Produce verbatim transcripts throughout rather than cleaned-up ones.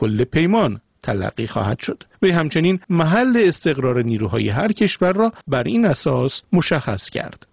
کل پیمان تلقی خواهد شد. و همچنین محل استقرار نیروهای هر کشور را بر این اساس مشخص کرد.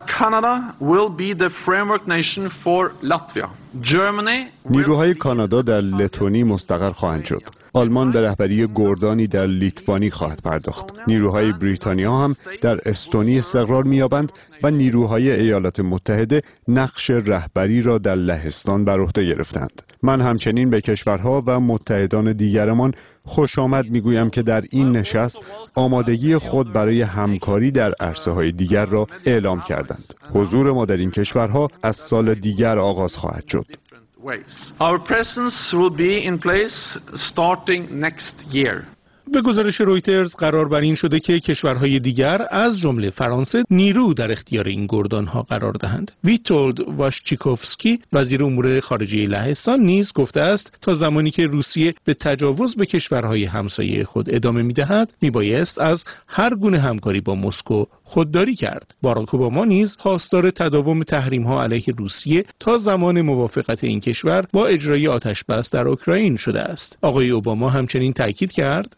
نیروهای کانادا در لتونی مستقر خواهند شد. آلمان به رهبری گوردانی در لیتوانی خواهد پرداخت. نیروهای بریتانیا هم در استونی استقرار می‌یابند و نیروهای ایالات متحده نقش رهبری را در لهستان بر عهده گرفتند. من همچنین به کشورها و متحدان دیگرمان خوش آمد میگویم که در این نشست آمادگی خود برای همکاری در عرصه‌های دیگر را اعلام کردند. حضور ما در این کشورها از سال دیگر آغاز خواهد شد. Our presence will be in place starting next year. به گزارش رویترز قرار بر این شده که کشورهای دیگر از جمله فرانسه نیرو در اختیار این گردانها قرار دهند. ویتولد واشچیکوفسکی وزیر امور خارجه لهستان نیز گفته است تا زمانی که روسیه به تجاوز به کشورهای همسایه خود ادامه می‌دهد میبایست از هر گونه همکاری با مسکو خودداری کرد. باراک اوباما نیز خواستار تداوم تحریم‌ها علیه روسیه تا زمان موافقت این کشور با اجرای آتش‌بس در اوکراین شده است. آقای اوباما همچنین تاکید کرد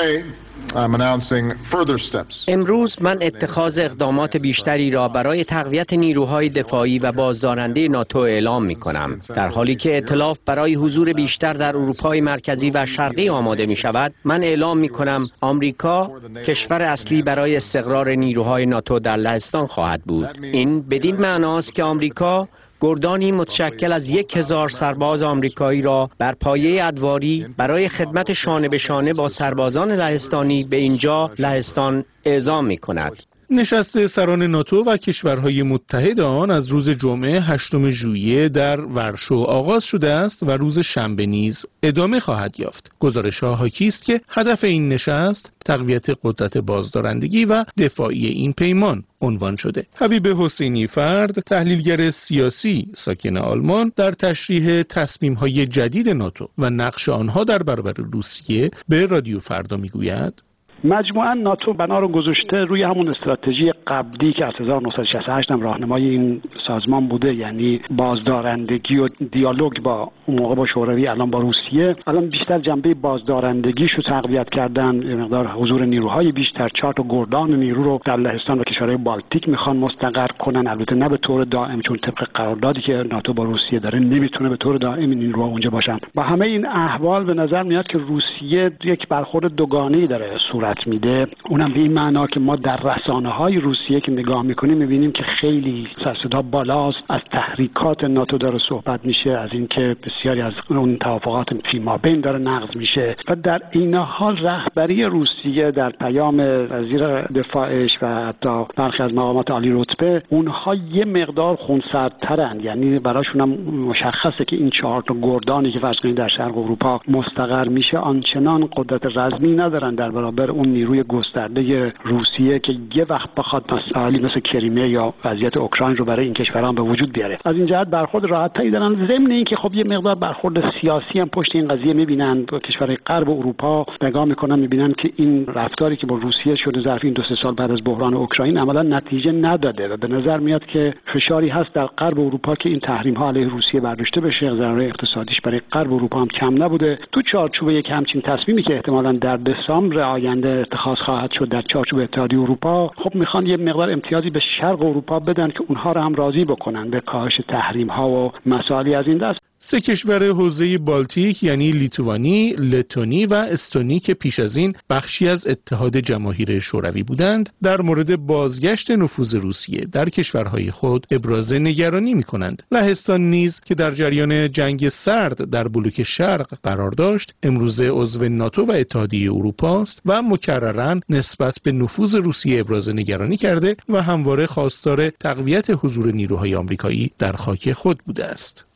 امروز من اتخاذ اقدامات بیشتری را برای تقویت نیروهای دفاعی و بازدارنده ناتو اعلام می کنم. در حالی که ائتلاف برای حضور بیشتر در اروپای مرکزی و شرقی آماده می شود، من اعلام می کنم آمریکا کشور اصلی برای استقرار نیروهای ناتو در لهستان خواهد بود. این بدین معناست که آمریکا گردانی متشکل از یک هزار سرباز آمریکایی را بر پایه ادواری برای خدمت شانه به شانه با سربازان لهستانی به اینجا لهستان اعزام می کند. نشست سران ناتو و کشورهای متحد آن از روز جمعه هشتم ژوئیه در ورشو آغاز شده است و روز شنبه نیز ادامه خواهد یافت. گزارش‌ها حاکی است که هدف این نشست تقویت قدرت بازدارندگی و دفاعی این پیمان عنوان شده. حبیب حسینی فرد، تحلیلگر سیاسی ساکن آلمان، در تشریح تصمیم‌های جدید ناتو و نقش آنها در برابر روسیه به رادیو فردا میگوید: مجموعاً ناتو بنا رو گذاشته روی همون استراتژی قبلی که از هزار و نهصد و شصت و هشت هم راهنمای این سازمان بوده، یعنی بازدارندگی و دیالوگ با اون موقع با شوروی، الان با روسیه. الان بیشتر جنبه بازدارندگیشو تقویت کردن، یه مقدار حضور نیروهای بیشتر، چهار تا گردان نیرو رو در لهستان و کشورهای بالتیک میخوان مستقر کنن، البته نه به طور دائم، چون طبق قراردادی که ناتو با روسیه داره نمیتونه به طور دائم نیروها اونجا باشن. با همه این احوال به نظر میاد که روسیه یک برخورد دوگانه‌ای داره صورت میده. اونم به این معنا که ما در رسانه‌های روسیه که نگاه میکنیم میبینیم که خیلی سر صدا بالاست، از تحریکات ناتو داره صحبت میشه، از اینکه بسیاری از اون توافقات فیمابین داره نقض میشه و در این حال رهبری روسیه در پیام وزیر دفاعش و حتی برخی از مقامات عالی رتبه، اونها یه مقدار خونسردترن، یعنی براشون هم مشخصه که این چهار تا گردانی که فرض کنید در شرق اروپا مستقر میشه آنچنان قدرت رزمی ندارن در برابر اون نیروی گسترده روسیه که یه وقت بخواد مسائلی مثل کریمه یا وضعیت اوکراین رو برای این کشوران به وجود بیاره. از این جهت برخورد راحت‌تری دارن، ضمن اینکه خب یه مقدار برخورد سیاسی هم پشت این قضیه میبینن. کشورهای غرب اروپا نگاه میکنن میبینن که این رفتاری که با روسیه شده ظرف این دو سه سال بعد از بحران اوکراین عملا نتیجه نداده و به نظر میاد که فشاری هست در غرب اروپا که این تحریم ها علیه روسیه برداشته بشه. ضرر اقتصادیش برای غرب اروپا هم کم نبوده. تو چارچوب یک همچین تصمیمی که احتمالاً در دسامبر آینده اتخاذ خواهد شد در چارچوب اتحادیه اروپا، خب میخوان یه مقدار امتیازی به شرق اروپا بدن که اونها رو هم راضی بکنن به کاهش تحریم ها و مسائلی از این دست. سه کشور حوزه بالتیک یعنی لیتوانی، لتونی و استونی که پیش از این بخشی از اتحاد جماهیر شوروی بودند، در مورد بازگشت نفوذ روسیه در کشورهای خود ابراز نگرانی می‌کنند. لهستان نیز که در جریان جنگ سرد در بلوک شرق قرار داشت، امروزه عضو ناتو و اتحادیه اروپا است و مکرراً نسبت به نفوذ روسیه ابراز نگرانی کرده و همواره خواستار تقویت حضور نیروهای آمریکایی در خاک خود بوده است.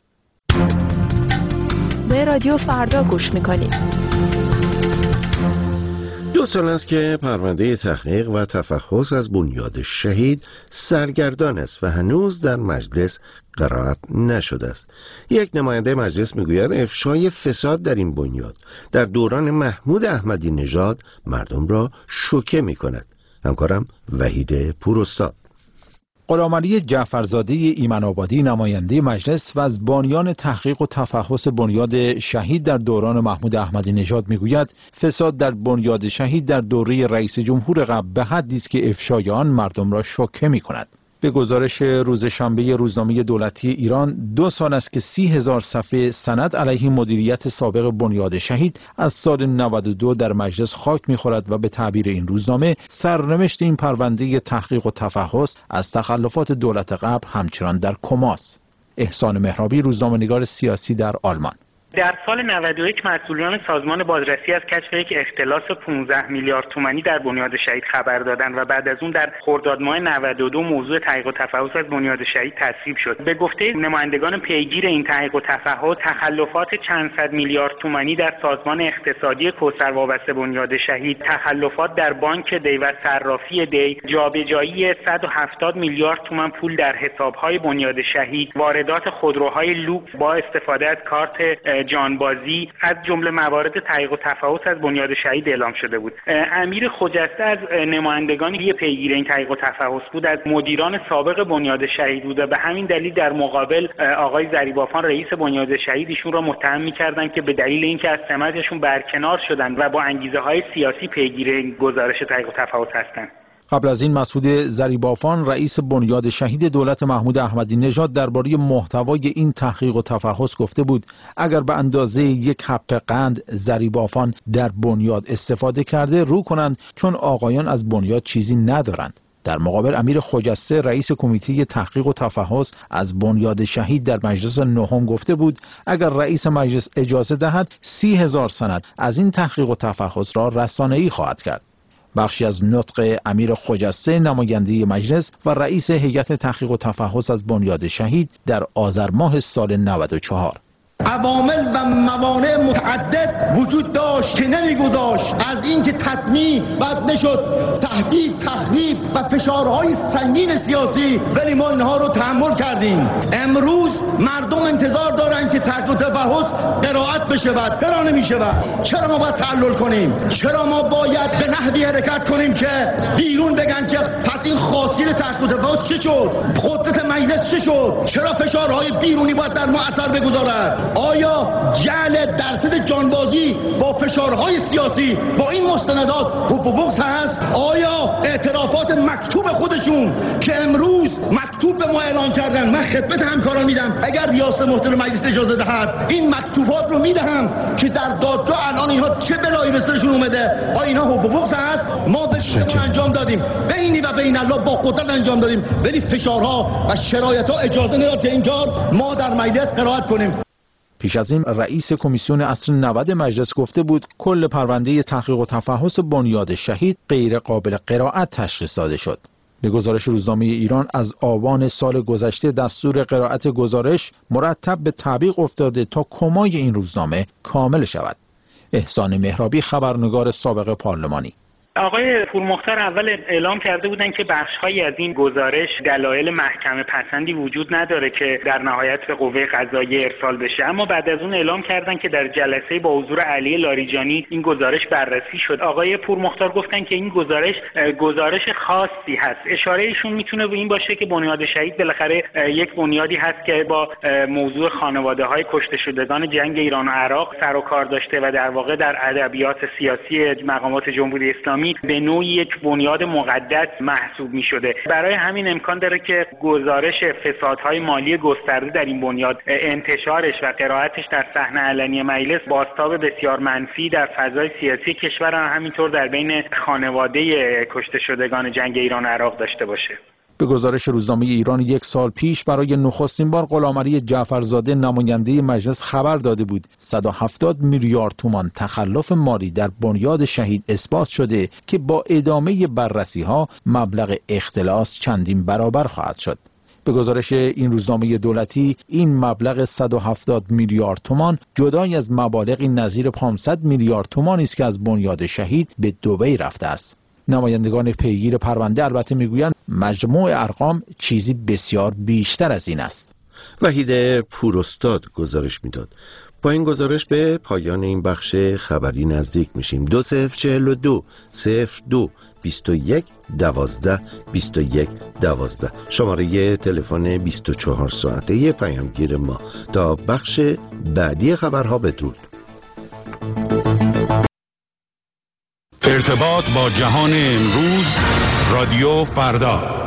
به رادیو فردا گوش میکنید. دو سال است که پرونده تحقیق و تفحص از بنیاد شهید سرگردان است و هنوز در مجلس قرائت نشده است. یک نماینده مجلس میگوید افشای فساد در این بنیاد در دوران محمود احمدی نژاد مردم را شوکه میکند. همکارم وحید پوراستاد. غلامعلی جعفرزاده ایمن‌آبادی نماینده مجلس و از بانیان تحقیق و تفحص بنیاد شهید در دوران محمود احمدی نژاد میگوید فساد در بنیاد شهید در دوره رئیس جمهور قبل به حدی است که افشای آن مردم را شوکه می‌کند. به گزارش روز شنبه روزنامه دولتی ایران دو سال است که سی هزار صفحه سند علیه مدیریت سابق بنیاد شهید از سال نود و دو در مجلس خاک می‌خورد و به تعبیر این روزنامه سرنوشت این پرونده تحقیق و تفحص از تخلفات دولت قبل همچنان در کماست. احسان مهرابی، روزنامه‌نگار سیاسی در آلمان. در سال نود و یک مسئولان سازمان بازرسی از کشف یک اختلاس پانزده میلیارد تومانی در بنیاد شهید خبر دادند و بعد از اون در خرداد ماه نود و دو موضوع تحقیق و تفحص از بنیاد شهید تصویب شد. به گفته نمایندگان پیگیر این تحقیق و تفحص، تخلفات چند صد میلیارد تومانی در سازمان اقتصادی کوثر وابسته بنیاد شهید، تخلفات در بانک دی و صرافی دی، جابجایی صد و هفتاد میلیارد تومان پول در حساب‌های بنیاد شهید، واردات خودروهای لوکس با استفاده از کارت جانبازی از جمله موارد تحقیق و تفحص از بنیاد شهید اعلام شده بود. امیر خجسته از نمایندگانی که پیگیر این تحقیق و تفحص بود از مدیران سابق بنیاد شهید بود و به همین دلیل در مقابل آقای ضریبافان رئیس بنیاد شهید ایشون را متهم می‌کردند که به دلیل اینکه از سمتشون برکنار شدند و با انگیزه‌های سیاسی پیگیر این گزارش تحقیق و تفحص هستند. قبل از این مسعود ضریبافان رئیس بنیاد شهید دولت محمود احمدی نژاد درباره محتوای این تحقیق و تفحص گفته بود اگر به اندازه یک حب قند ضریبافان در بنیاد استفاده کرده رو کنند چون آقایان از بنیاد چیزی ندارند. در مقابل امیر خجسته رئیس کمیته تحقیق و تفحص از بنیاد شهید در مجلس نهم گفته بود اگر رئیس مجلس اجازه دهد سی هزار سند از این تحقیق و تفحص را رسانه‌ای خواهد کرد. بخشی از نطق امیر خجسته نماینده مجلس و رئیس هیئت تحقیق و تفحص از بنیاد شهید در آذر ماه سال نود و چهار. عوامل و موانع متعدد وجود داشت که نمیگذاشت از اینکه تطمیع بد نشد، تهدید، تخریب و فشارهای سنگین سیاسی، ولی ما اینها رو تحمل کردیم. امروز مردم انتظار دارن که تحقیق و تفحص قرائت بشود. چرا نمیشود؟ چرا ما باید تعلل کنیم؟ چرا ما باید به نحوی حرکت کنیم که بیرون بگن که پس این خاصیت تحقیق و تفحص چه شد؟ قدرت مجلس چه شد؟ چرا فشارهای بیرونی باید در ما اثر بگذارد؟ آیا جعل درصد جانبازی با فشارهای سیاسی با این مستندات حب و بغض هست؟ آیا اعترافات مکتوب خودشون که امروز مکتوب به ما اعلام کردن، من خدمت همکاران میدم اگر ریاست محترم مجلس اجازه دهد این مکتوبات رو میدهم که در دادگاه الان اینها چه بلایی به سرشون اومده، آیا اینا حب و بغض هست؟ ما به شما انجام دادیم، بینی و بین الله با قدرت انجام دادیم، ولی فشارها و شرایطها اجازه نداد که اینجا ما در مجلس قرائت کنیم. پیش از این رئیس کمیسیون اصل نود مجلس گفته بود کل پرونده تحقیق و تفحص بنیاد شهید غیر قابل قرائت تشخیص داده شد. به گزارش روزنامه ایران از آبان سال گذشته دستور قرائت گزارش مرتب به تعویق افتاده تا کمای این روزنامه کامل شود. احسان مهرابی، خبرنگار سابق پارلمانی. آقای پورمختار اول اعلام کرده بودند که بخش‌هایی از این گزارش دلایل محکمه پسندی وجود نداره که در نهایت به قوه قضاییه ارسال بشه، اما بعد از اون اعلام کردن که در جلسه با حضور علی لاریجانی این گزارش بررسی شد. آقای پورمختار گفتن که این گزارش گزارش خاصی هست. اشاره ایشون میتونه به این باشه که بنیاد شهید بالاخره یک بنیادی هست که با موضوع خانواده‌های کشته شدگان جنگ ایران و عراق سر و کار داشته و در واقع در ادبیات سیاسی مقامات جمهوری اسلامی به نوعی یک بنیاد مقدس محسوب می شده. برای همین امکان داره که گزارش فسادهای مالی گسترده در این بنیاد انتشارش و قرائتش در صحنه علنی مجلس بازتاب بسیار منفی در فضای سیاسی کشور و همینطور در بین خانواده کشته شدگان جنگ ایران و عراق داشته باشه. به گزارش روزنامه ایران یک سال پیش برای نخستین بار غلامعلی جعفرزاده نماینده مجلس خبر داده بود صد و هفتاد میلیارد تومان تخلف مالی در بنیاد شهید اثبات شده که با ادامه بررسی‌ها مبلغ اختلاس چندین برابر خواهد شد. به گزارش این روزنامه دولتی این مبلغ صد و هفتاد میلیارد تومان جدای از مبالغی نظیر پانصد میلیارد تومانی است که از بنیاد شهید به دبی رفته است. نمایندگان پیگیر پرونده البته میگویند مجموع ارقام چیزی بسیار بیشتر از این است. وحید پوراستاد گزارش میداد با این گزارش به پایان این بخش خبری نزدیک میشیم. دو صفر چهل و دو صفر دو بیست و یک دوازده بیست و یک دوازده شماره تلفن بیست و چهار ساعته پیامگیر ما. تا بخش بعدی خبرها بدرود. ارتباط با جهان امروز، رادیو فردا.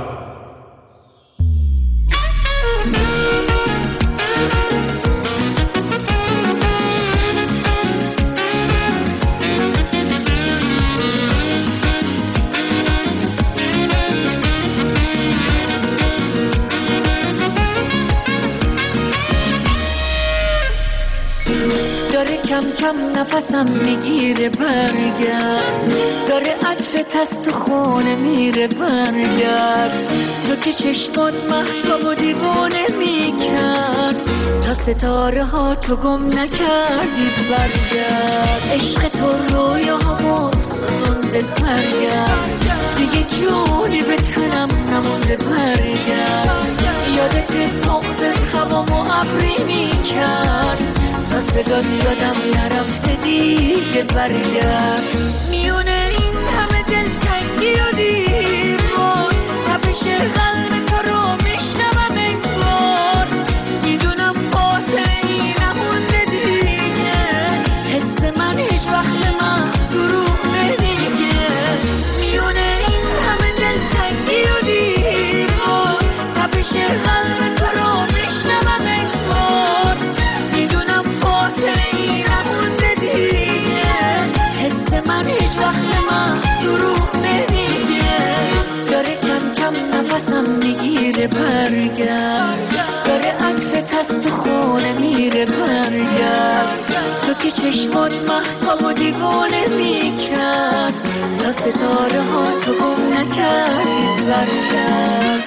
کم کم نفسم میگیره برگرد، داره عطرت از تو خونه میره برگرد، تو که چشمات محتاب و دیوانه میکرد، تا ستاره ها تو گم نکردی برگرد، عشق تو رویاهامو سوزونده برگرد، دیگه جونی به تنم نمونده برگرد، یادت نقطه هوامو ابری میکرد، تا صدات یادم نرفته دیگه برگرد، میونه این همه دلتنگی و دیوار، تپش قلب تو رو میشنوم انگار، میدونم خاطری نمونده دیگه، حس من هیچ وقت من دروغ نمیگه، میونه این همه دلتنگی و دیوار، تپش قلب تو رو میشنوم انگار، میدونم خاطری نمونده دیگه، حس من هیچ وقت من دروغ نمیگه، داره کم کم نفسم میگیره برگرد، داره عکست از تو خونه میره برگرد، تو که چشمات محتاب و دیوانه میکرد، تا ستاره ها تو گم نکردی برگرد.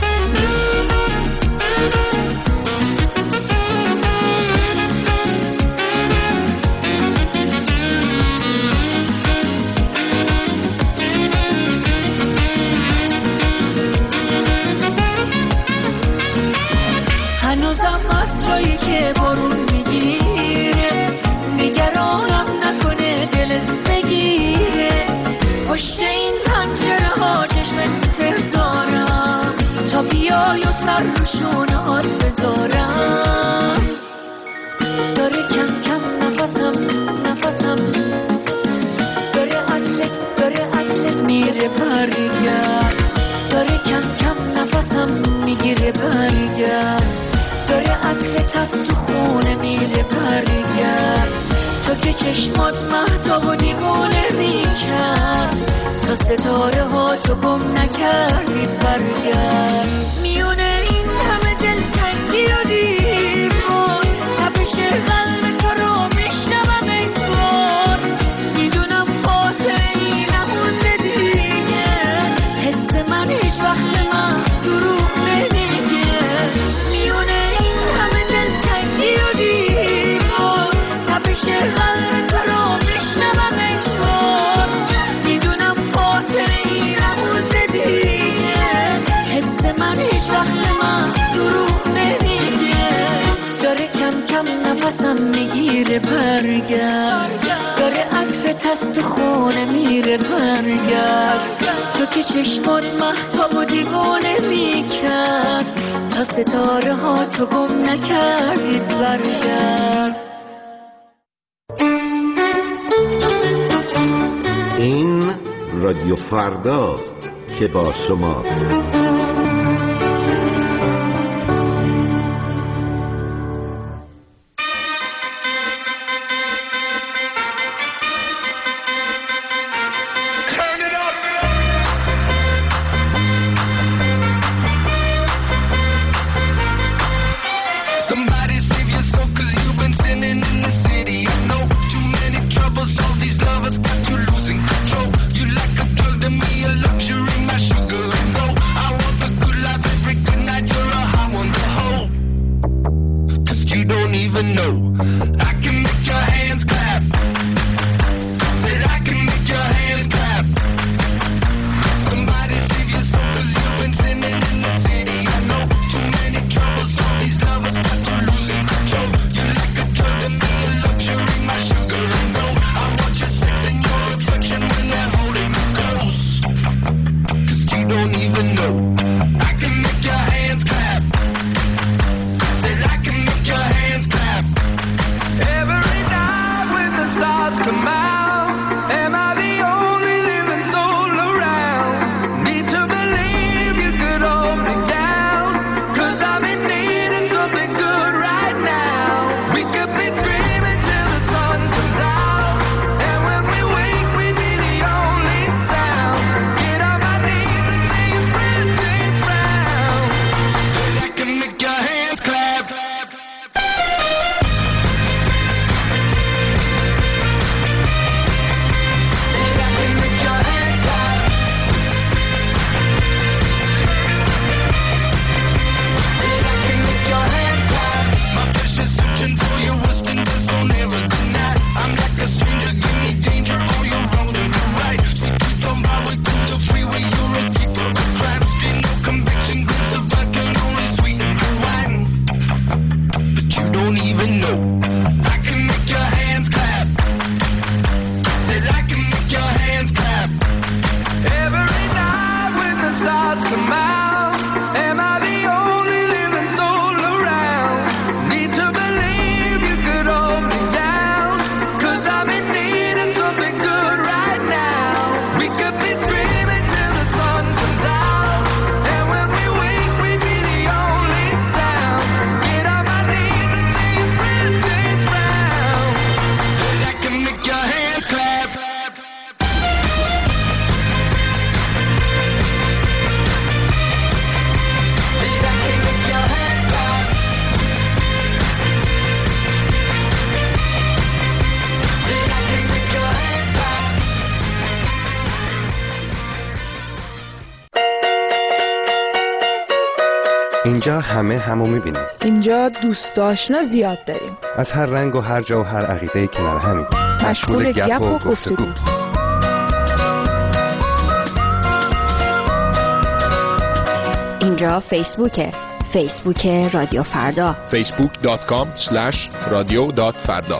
هنوزم قصرایی که بارون میگیره، نگرانم نکنه دلت بگیره، پشت این پنجره ها چشمت تردارم، تا بیای و سر روشون آت بذارم، داره کم کم نفسم نفسم داره عطرت داره عطرت میره برگرد، داره کم کم نفسم میگیره برگرد، داره عطرت از تو خونه میره برگرد، تو که چشمات مهتاب و دیوانه میکرد، تا ستاره ها تو گم نکردی برگرد، میونه این همه دلتنگی و دیوار، تپش قلب تو رو میشنوم انگار، میدونم خاطری نمونده دیگه، حس من هیچ وقت من دروغ نمیگه، میونه این همه دلتنگی و دیوار، تپش قلب تو رو میشنوم انگار، میدونم خاطری نمونده دیگه، حس من هیچ وقت من دروغ نمیگه، داره کم کم نفسم میگیره برگرد، داره عطرت از تو خونه میره برگرد، تو که چشمات مهتاب و دیوانه میکرد، تا ستاره ها تو گم نکردید برگرد. این رادیو فرداست که با شماست. Got you losing control. You like a drug to me, a luxury, my sugar and gold. I اینجا همه همو میبینیم. اینجا دوست آشنا زیاد داریم. از هر رنگ و هر جا و هر عقیده کنار همین. مشغول گپ و گفتگو. اینجا فیسبوکه. فیسبوک رادیو فردا. فیسبوک دات کام اسلش رادیو دات فردا.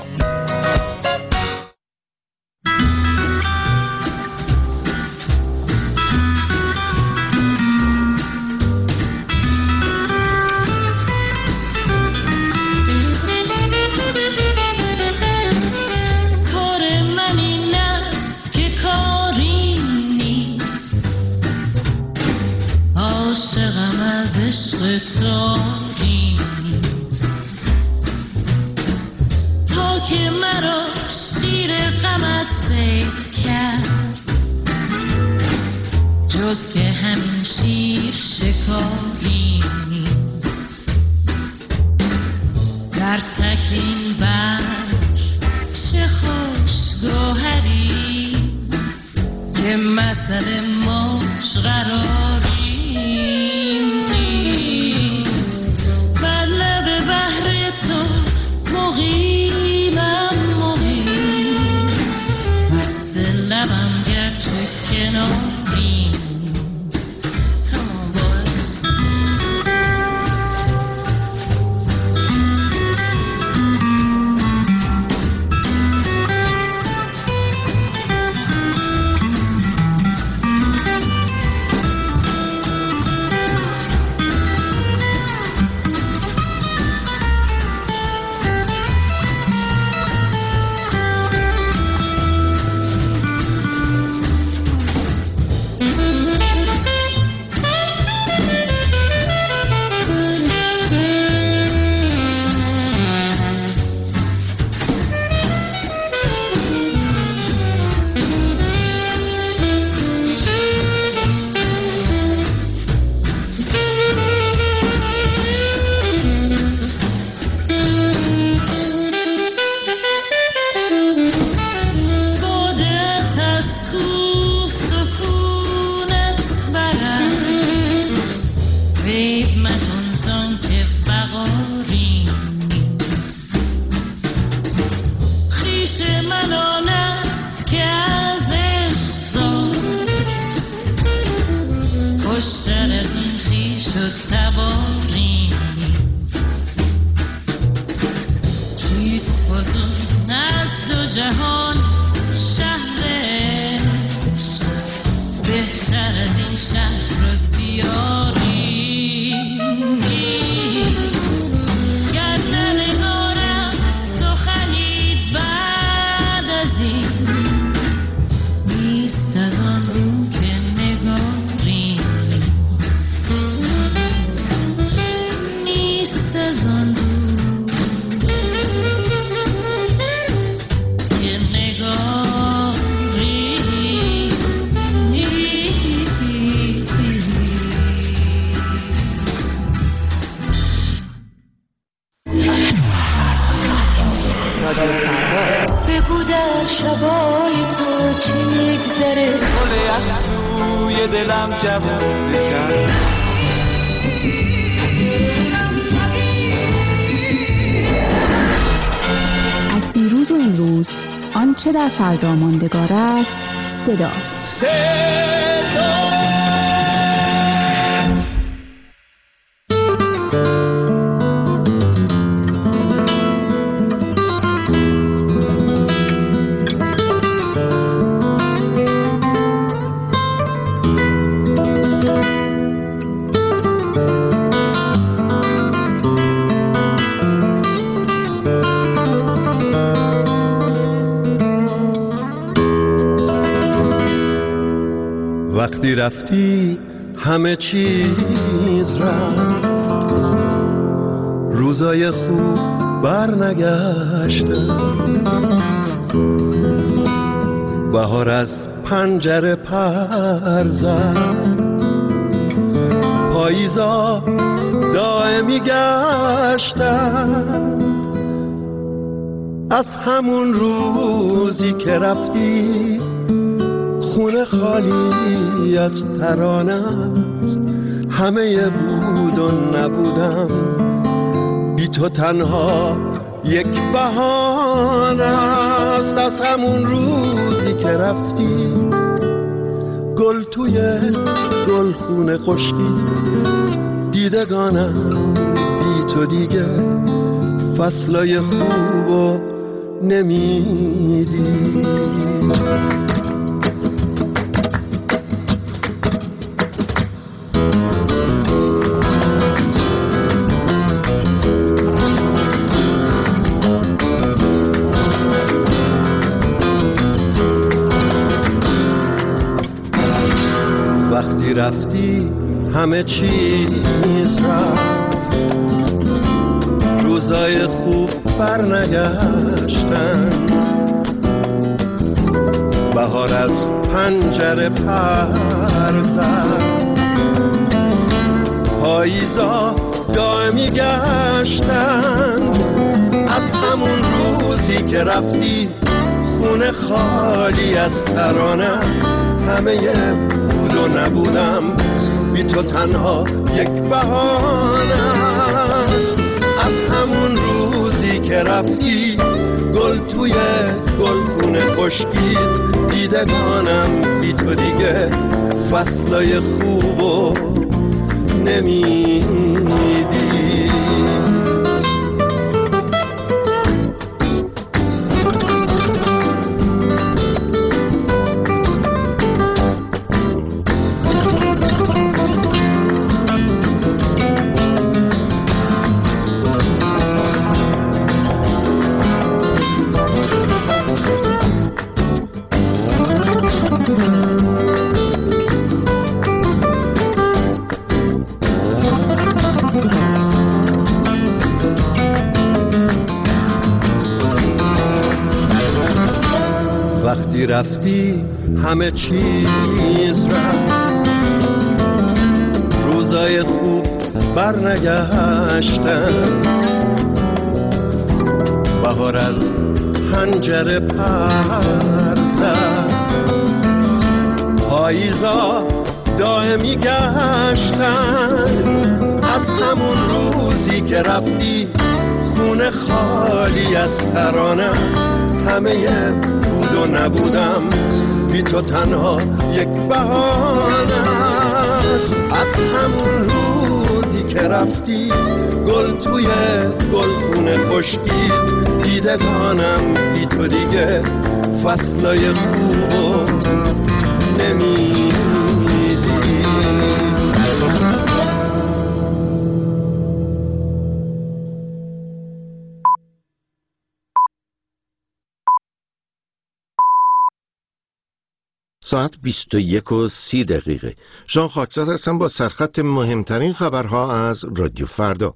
آنچه در فردا ماندگار است صداست. وقتی رفتی همه چیز رفت، روزای خوب بر نگشته، بهار از پنجره پر زد، پاییزا دائمی گشتن. از همون روزی که رفتی خونه خالی از ترانه است، همه بود و نبودم، بی تو تنها یک بهانه است. از همون روزی که رفتی گل توی گلخونه خشکی، دیدگانم بی تو دیگه فصلای خوبو نمیدی. وقتی رفتی همه چیز رفت، روزای خوب برنگشتن، بهار از پنجره پر زد، پاییزا دائمی گشتن. از همون روزی که رفتی خونه خالی از ترانه است، همه بود و نبودم، بی تو تنها یک بهانه است. از همون روزی که رفتی گل توی گلخونه خشکید، دیدگانم بی تو دیگه فصلای خوبو نمیدی. وقتی رفتی همه چیز رفت، روزای خوب برنگشتن، بهار از پنجره پر زد، پاییزا دائمی گشتن. از همون روزی که رفتی خونه خالی از ترانه است، همه بود و نبودم، بی تو تنها یک بهانه است. از همون روزی که رفتی گل توی گلخونه خشکید، دیدگانم بی تو دیگه فصلای خوبو نمیدی. ساعت بیست و یک و سی دقیقه. ژان خاکزاد هستم با سرخط مهمترین خبرها از رادیو فردا.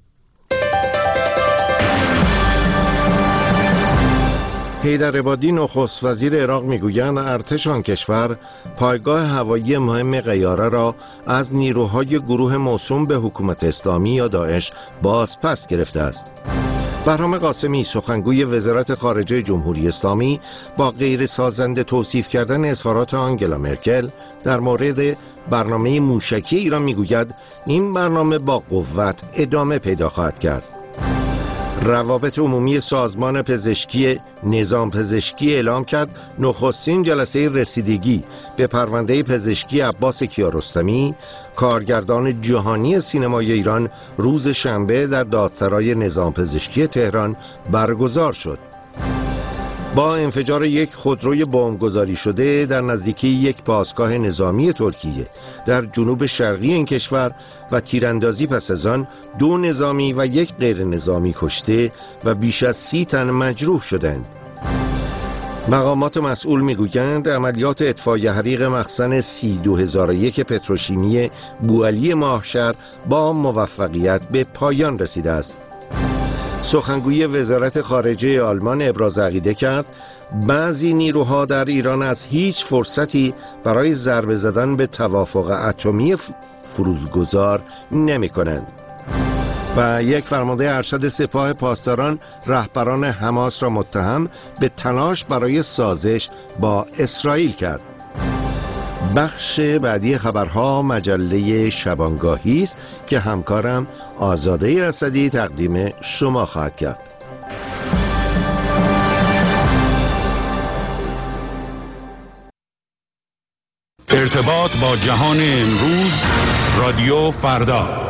حیدر عبادی نخست وزیر عراق میگویند ارتش آن کشور پایگاه هوایی مهم قیاره را از نیروهای گروه موسوم به حکومت اسلامی یا داعش بازپس گرفته است. بهرام قاسمی سخنگوی وزارت خارجه جمهوری اسلامی با غیر سازنده توصیف کردن اظهارات آنگلا مرکل در مورد برنامه موشکی ایران میگوید این برنامه با قوت ادامه پیدا خواهد کرد. روابط عمومی سازمان پزشکی نظام پزشکی اعلام کرد نخستین جلسه رسیدگی به پرونده پزشکی عباس کیارستمی کارگردان جهانی سینمای ایران روز شنبه در دادسرای نظام پزشکی تهران برگزار شد. با انفجار یک خودروی بمبگذاری شده در نزدیکی یک پاسگاه نظامی ترکیه در جنوب شرقی این کشور و تیراندازی پس از آن دو نظامی و یک غیر نظامی کشته و بیش از سی تن مجروح شدند. مقامات مسئول میگویند عملیات اطفای حریق مخزن سی دو هزار و یک پتروشیمی بوعلی ماهشهر با موفقیت به پایان رسیده است. سخنگوی وزارت خارجه آلمان ابراز عقیده کرد بعضی نیروها در ایران از هیچ فرصتی برای ضربه زدن به توافق اتمی فروگذار نمی کنند. و یک فرمانده ارشد سپاه پاسداران رهبران حماس را متهم به تلاش برای سازش با اسرائیل کرد. بخش بعدی خبرها مجله شبانگاهی است که همکارم آزاده اسدی تقدیم شما خواهد کرد. ارتباط با جهان امروز، رادیو فردا.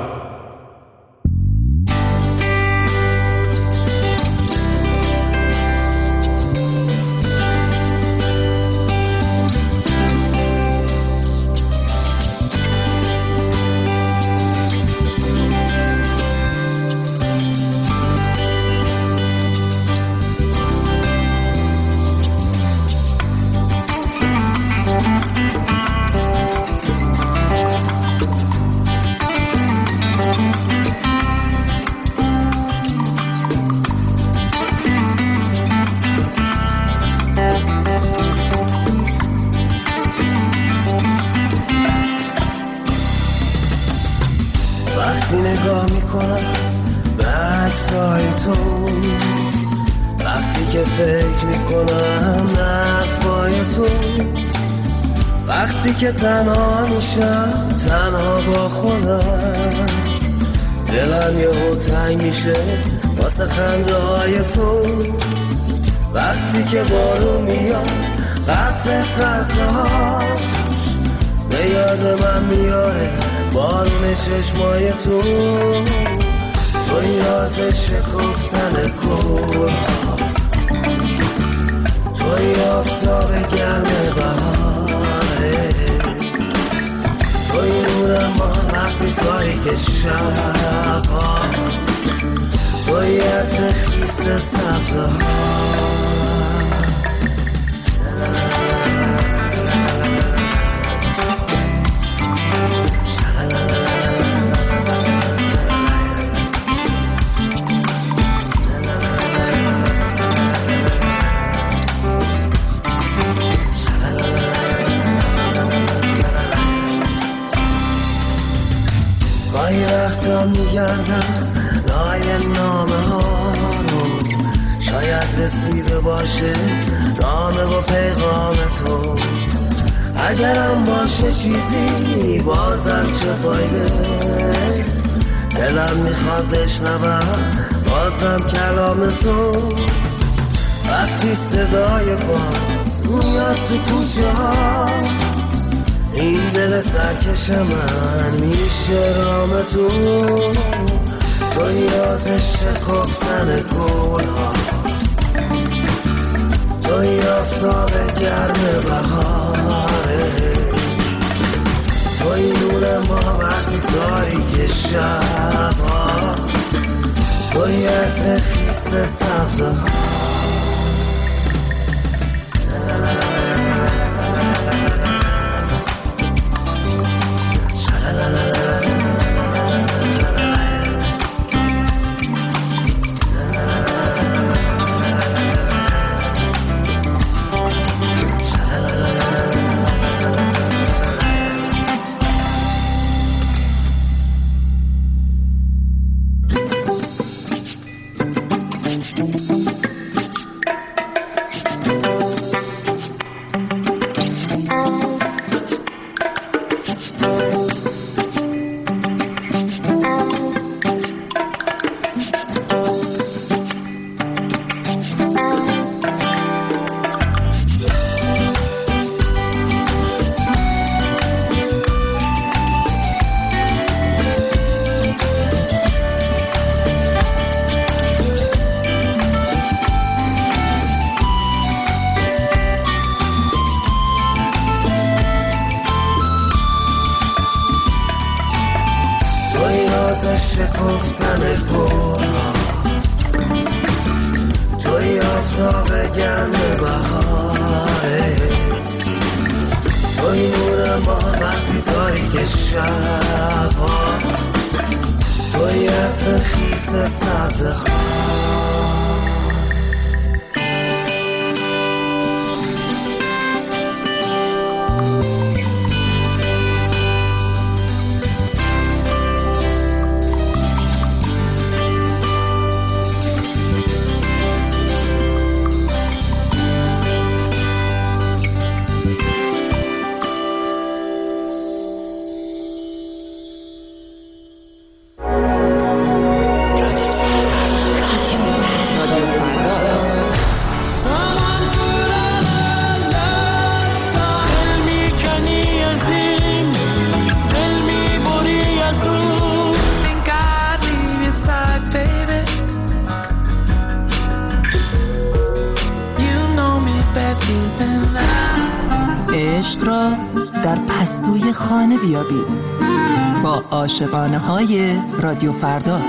که تنها میشم تنها با خودم، دلم یهو تنگ میشه واسه خنده های تو. وقتی که بارون میاد قطع قطع هاش به یاد من میاره بارون چشمای تو. تو یاد شکفتن گلها، تو آفتاب گرم بهاره، توی نورم با وقتی تاریک شبها، توی عطر خیس سبزها. گاهی وقتا میگردم لای نامه ها رو، شاید رسیده باشه نامه و پیغام تو. اگرم باشه چیزی بازم چه فایده، دلم میخواد بشنوم بازم کلام تو. وقتی صدای باز میاد تو کوچه ها، این دل سرکش من میشه رام تو. تو یاد شکفتن گلها، تو آفتاب گرم بهاره، توی نور ما وقتی تاریک شبها، توی عطر خیس سبزها. عشق را در پستوی خانه بیابید با عاشقانه های رادیو فردا.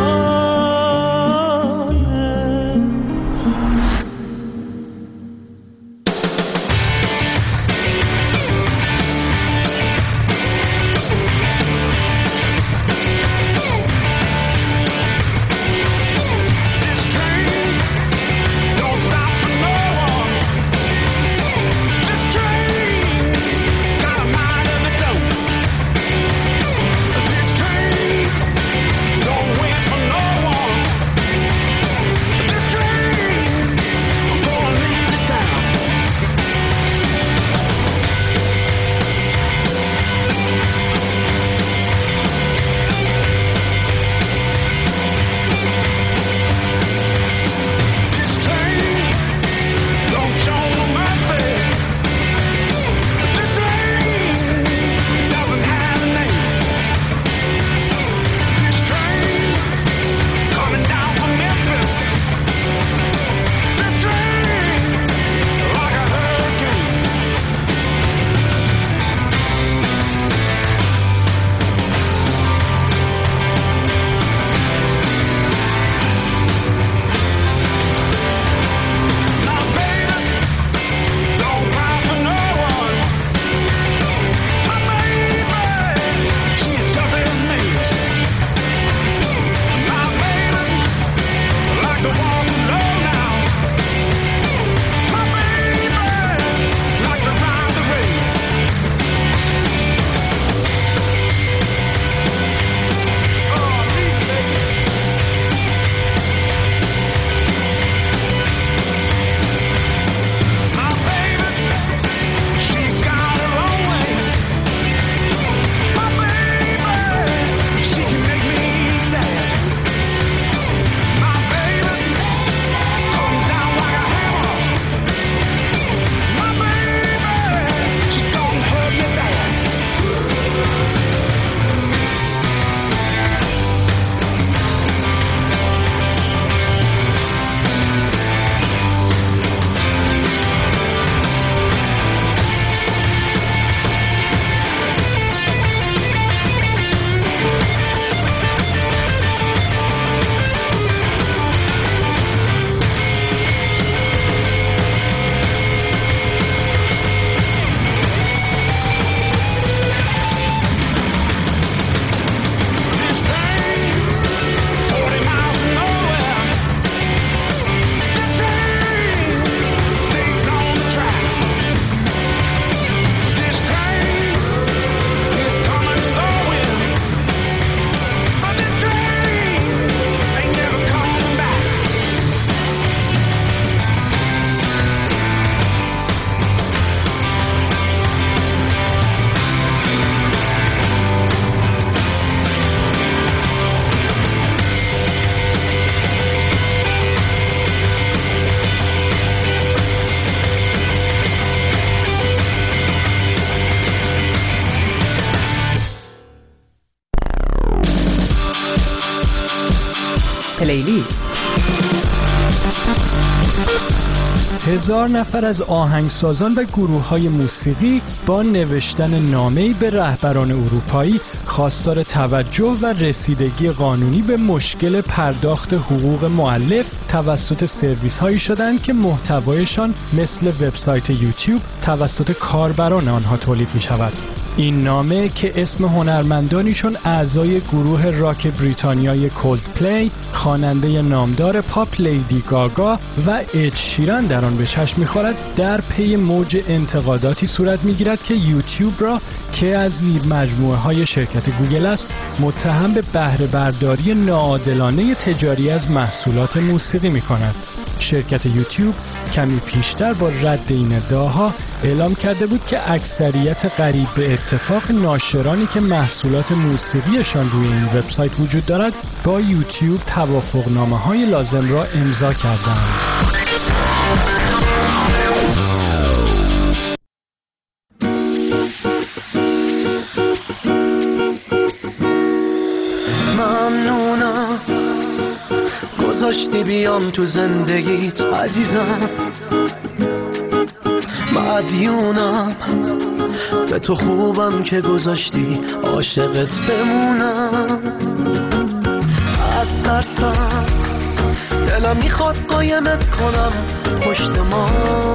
پلیلیست. هزار نفر از آهنگسازان و گروه‌های موسیقی با نوشتن نامه‌ای به رهبران اروپایی خواستار توجه و رسیدگی قانونی به مشکل پرداخت حقوق مؤلف توسط سرویس‌هایی شدند که محتوایشان مثل وبسایت یوتیوب توسط کاربران آنها تولید می‌شود. این نامه که اسم هنرمندانی چون اعضای گروه راک بریتانیای کولدپلی، خواننده نامدار پاپ لیدی گاگا و اد شیران در آن به چشم می‌خورد، در پی موج انتقاداتی صورت می‌گیرد که یوتیوب را که از زیر مجموعه‌های شرکت گوگل است متهم به بهره برداری ناعادلانه تجاری از محصولات موسیقی می‌کند. شرکت یوتیوب کمی پیشتر با رد این ادعاها اعلام کرده بود که اکثریت قریب به اتفاق ناشرانی که محصولات موسیقیشان روی این وبسایت وجود دارد با یوتیوب توافقنامه‌های لازم را امضا کردند. ممنونم گذاشتی بیام تو زندگیت عزیزم، مدیونم به تو خوبم که گذاشتی عاشقت بمونم. از ترسم دلم میخواد قایمت کنم پشت ما،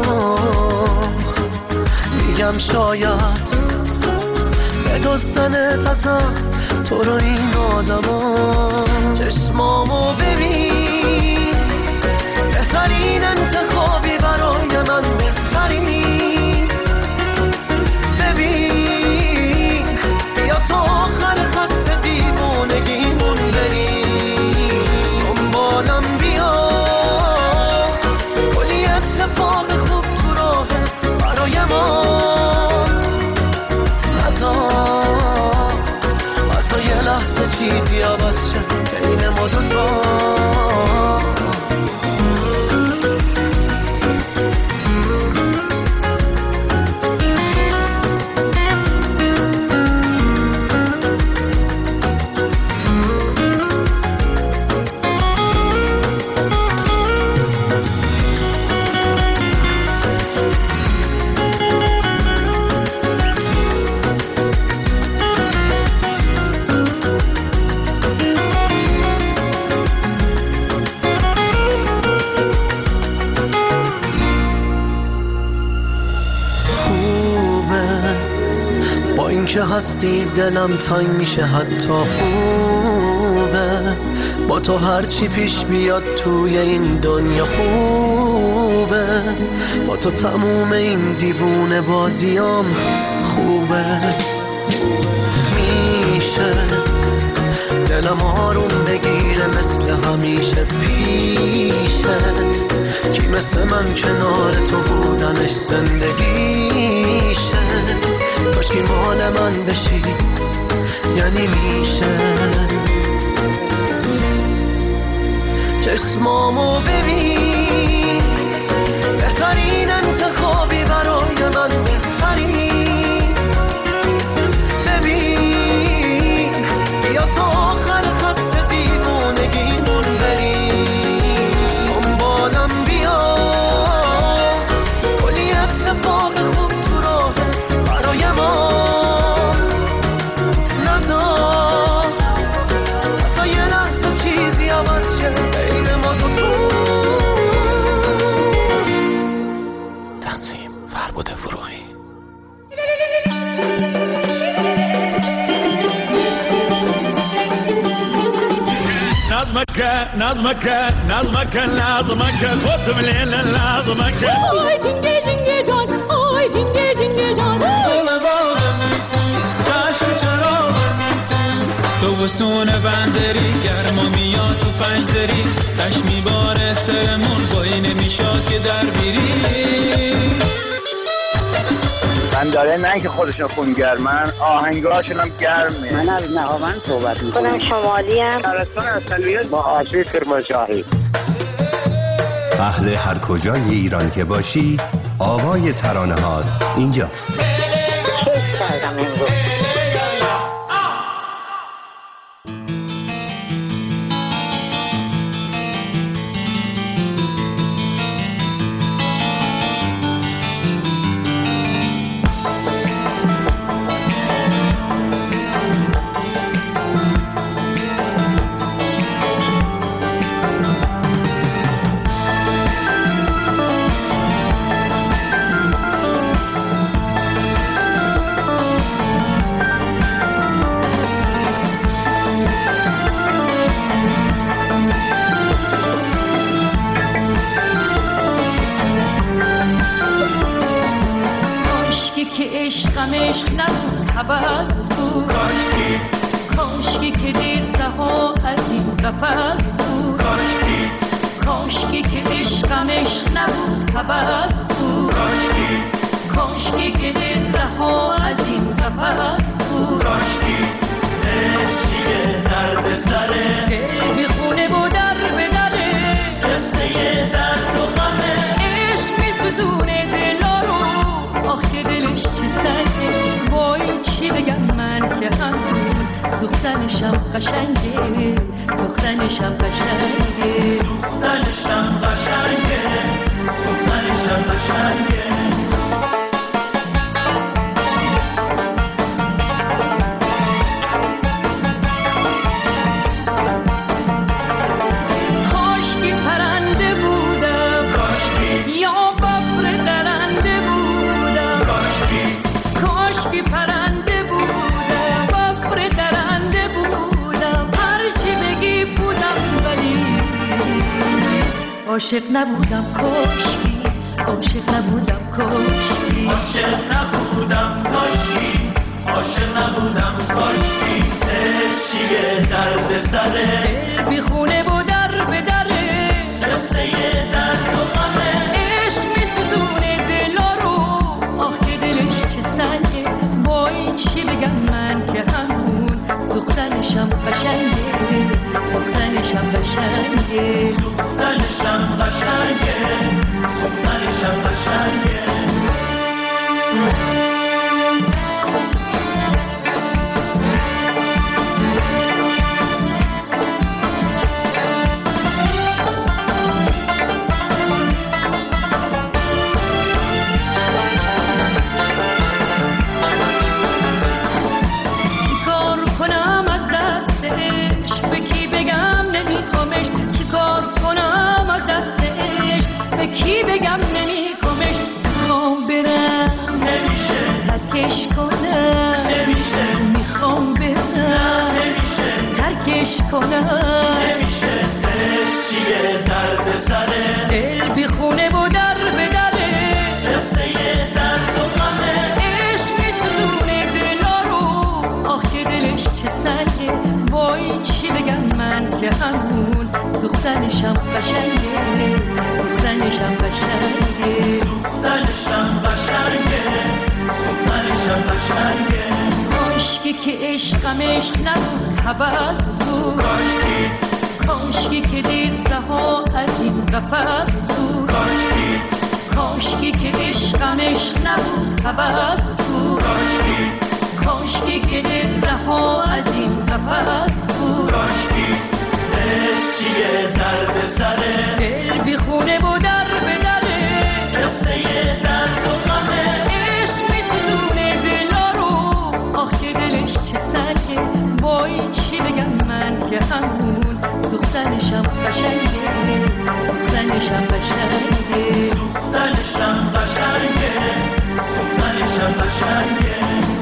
میگم شاید بدزدنت ازم تو رو این آدما. چشمامو ببین، بهترین انتخابی برای من، بهترین. ببین بیا تا آخر خط دیوانگیمون بریم، دنبالم بیا، کلی اتفاق خوب تو راه برای ما. حتی یه لحظه چیزی عوض شد بین ما دوتا. که هستی دلم تنگ میشه، حتی خوبه با تو هرچی پیش بیاد توی این دنیا خوبه. با تو تموم این دیوونه بازیام خوبه. میشه دلم آروم بگیره مثل همیشه پیشت، کی مثل من کنار تو بودنش زندگیشه. کاشکی مال من بشی یعنی میشه. چشمامو ببین، بهترین انتخابی برای من، بهترین. ببین بیا تا آخر خط دیوانگیمون بریم، دنبالم بیا، کلی اتفاق خوب تو راه برای ما. نذار حتی یه لحظه چیزی عوض شه بین ما دوتا. تنظیم فربود فروغی. نظمك نظمك نظمك نظمك خد من الليل نظمك. آی جنگی جنگی جان، آی جنگی جنگی جان. تو وسون بندری گرما میاد تو پنجدری، تش میباره سرمون بایی نمیشاد که در بیری. من داره نه که خودشون خونگرمن، آهنگاشون هم گرمه. من از نهاون صحبت میکنم، شمالی هم شهرستان اصلیت با آسیب کرمانشاهی. اهل هر کجای ایران که باشی آوای ترانه هات اینجاست. کیف کردم امروز. عاشق نبودم کاشکی، عاشق نبودم کاشکی، عاشق نبودم کاشکی، عاشق نبودم کاشکی. عشق چیه درد سره، دل بی خونه و در به دره، قصه درد و غمه. عشق میسوزونه دلا رو، آخ که دلش چه سنگه. وای چی بگم من که همون سوختنشم قشنگه، سوختنشم قشنگه، سوختنشم قشنگه، سوختنشم قشنگه. نمیشه عشق چیه درد سره، دل بی خونه و در به دره، قصه درد و غمه. عشق میسوزونه دلا رو، آخ که دلش چه سنگه. وای چی بگم من که همون سوختنشم قشنگه، سوختنشم قشنگه، سوختنشم قشنگه، سوختنشم قشنگه. کاشکی که عشقمش نبود هوس بود، کاشکی کاشکی که دیر رها از این قفس بود، کاشکی کاشکی که عشقمش نبود هوس بود، کاشکی کاشکی که دیر رها از این قفس بود، کاشکی. عشق چیه درد سره، دل بی خونه و در به دره، قصه درد و غمه. عشق میسوزونه دلا رو، آخ که دلش چه سنگه. وای چی بگم من که همون سوختنشم قشنگه، سوختنشم قشنگه، سوختنشم قشنگه، سوختنشم قشنگه.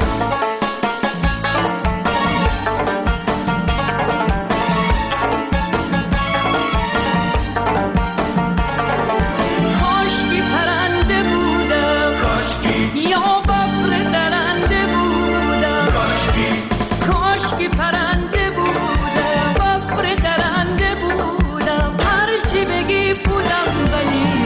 کاشکی پرنده بودم، کاشکی یا ببر درنده بودم، کاشکی کاشکی پرنده بودم، ببر درنده بودم. هرچی بگی بودم ولی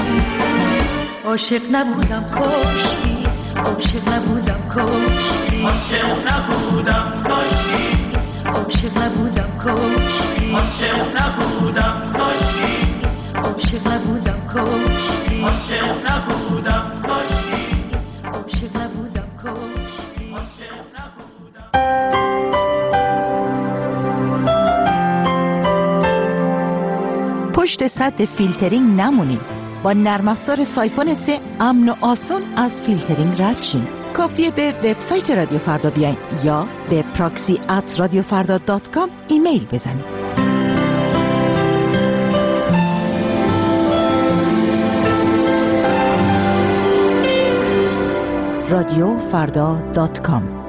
عاشق نبودم کاشکی، عاشق نبودم کاشکی، عاشق نبودم کاشکی، عاشق نبودم کاشکی، عاشق نبودم کاشکی، عاشق نبودم کاشکی، عاشق نبودم کاشکی، عاشق نبودم کاشکی، عاشق نبودم. پشت سد فیلترینگ نمونید. با نرم افزار سایفون سه امن و آسان از فیلترینگ رد شین. کافیه به وبسایت رادیو فردا بیاین یا به پراکسی ات رادیو فردا دات کام ایمیل بزنید. رادیو فردا دات کام.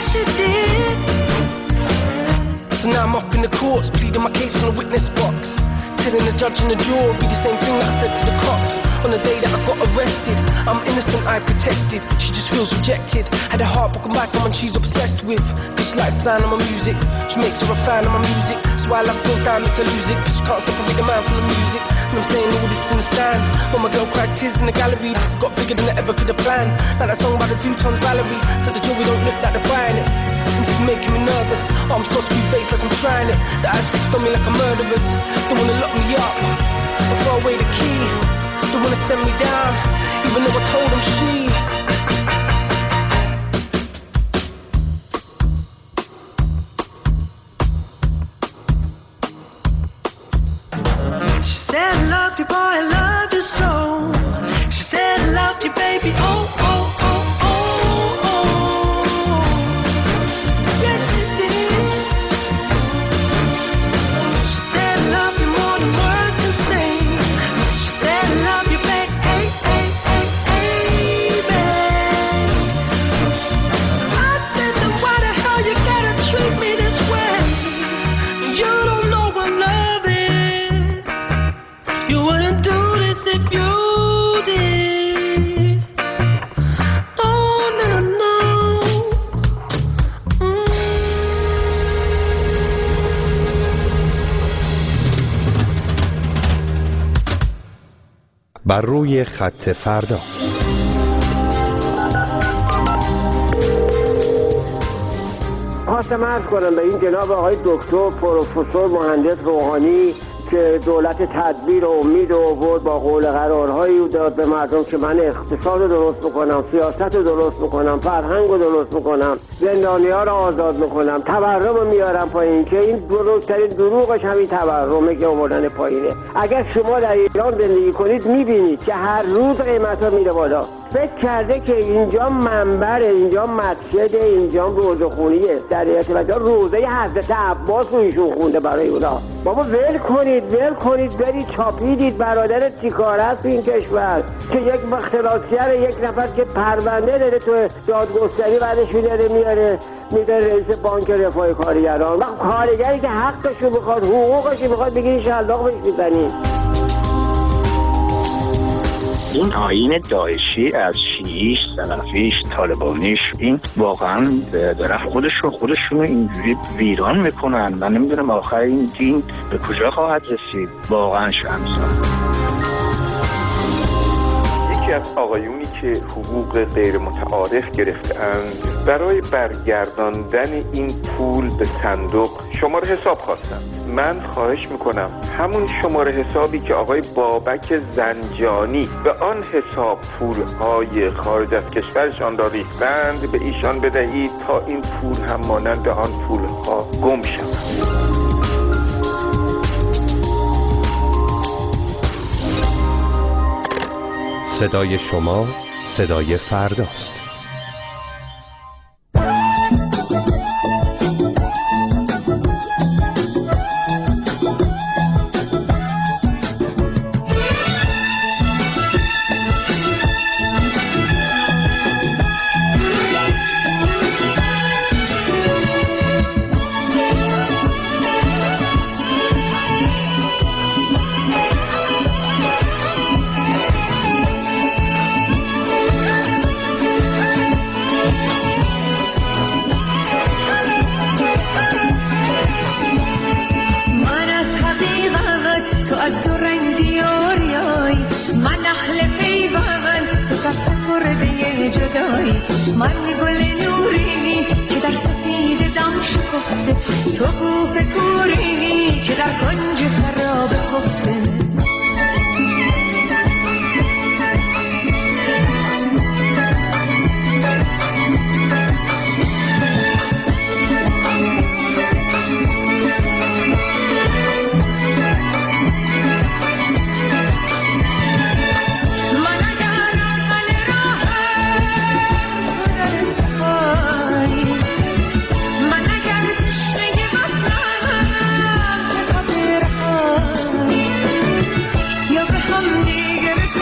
you did. So now I'm up in the courts, pleading my case on the witness box, telling the judge and the jury the same thing that I said to the cops on the day that I got arrested. I'm innocent, I protested. She just feels rejected. Had her heart broken by someone she's obsessed with. Cause she likes the sound of my music. She makes her a fan of my music. That's why I love goes down, makes her lose it. Cause she can't separate the man from the music. And I'm saying all this in the stand. When my girl cried tears in the gallery, got bigger than I ever could have planned. Like that song by the Zootons Valerie. So the jury don't look like they're buying it. And this is making me nervous. Arms crossed, blue face like I'm trying it. The eyes fixed on me like a murderer's. They wanna lock me up and throw away the key. They wanna send me down, even though I told them she. She said I love you, boy, I love you so. She said I love you, baby, oh, oh, oh, oh, oh. Yes, she did. She said I love you more than words can say. She said I love you, baby, hey, hey, hey, hey, baby. I said, then why the hell you gotta treat me this way? You don't know what love is. You wouldn't do this if you did. No, no, no, no. Mm. بر روی خط فردا. خواستم عرض کنم به این جناب آقای دکتر پروفسور مهندس روحانی که دولت تدبیر و امید و آورد با قول قرارهایی داد به مردم که من اقتصاد رو درست میکنم، سیاست رو درست میکنم، فرهنگ رو درست میکنم، زندانی ها رو آزاد میکنم، تورم رو میارم پایین، که این بزرگترین دروغش همین تورمه که آوردن پایینه. اگر شما در ایران زندگی کنید میبینید که هر روز قیمت ها میره بالا. فکر کرده که اینجا منبره، اینجا مسجده، اینجا روزخونیه. در حقیقت روزه حضرت عباس رو ایشون خونده برای اونا. بابا ول کنید، ول کنید، برید چاپیدید. برادرت چیکار است این کشور که یک اختلاسگر، یک نفر که پرونده داره تو دادگستری بعدش میداره میاره میده رئیس بانک رفاه کارگران. وقت کارگری که حقشو میخواد، حقوقشو میخواد، بگید شلاق بهش میزنید. این آیین داعشی از شیعیش، سلفیش، طالبانیش، این واقعا داره خودش رو خودشون اینجوری ویران میکنن. من نمیدونم آخر این دین به کجا خواهد رسید. واقعا شرمسار. یکی از آقایونی که حقوق غیر متعارف گرفتند برای برگرداندن این پول به صندوق شماره حساب خواستند. من خواهش میکنم همون شماره حسابی که آقای بابک زنجانی به آن حساب پولهای خارج از کشورشان را ریختند به ایشان بدهید تا این پول هم مانند آن پولها گم شود. صدای شما صدای فرداست.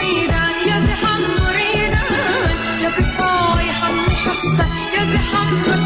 هم